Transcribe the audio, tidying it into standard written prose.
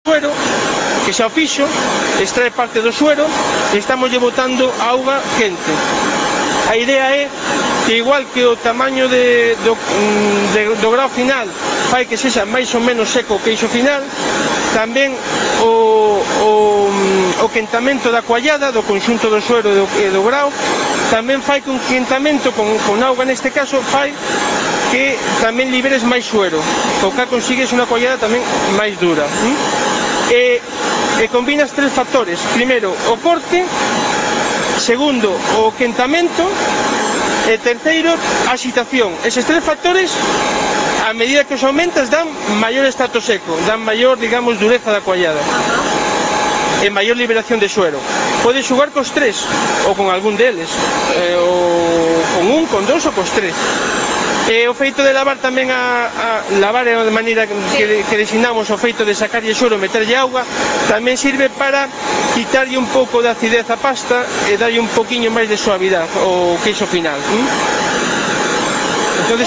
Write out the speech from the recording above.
suero, que xa o fixo, extrae parte do suero e estamos lle botando auga quente. A idea é que igual que o tamaño do grao final fai que sexa máis ou menos seco o queixo final, tamén o quentamento da coallada, do conxunto do suero e do grao, tamén fai que un quentamento con auga neste caso fai que tamén liberes máis suero, co que consigues unha coallada tamén máis dura. E combinas tres factores: primeiro o corte, segundo o quentamento e terceiro a xitación. Eses tres factores, a medida que os aumentas, dan maior estrato seco, dan maior, digamos, dureza da coallada e maior liberación de suero. Podes xogar cos tres ou con algún deles, ou con un, con dous ou cos tres. O feito de lavar tamén lavar é a maneira que designamos o feito de sacarlle suero e meterlle auga, tamén sirve para quitarlle un pouco de acidez a pasta e darlle un poquinho máis de suavidade ao queixo final.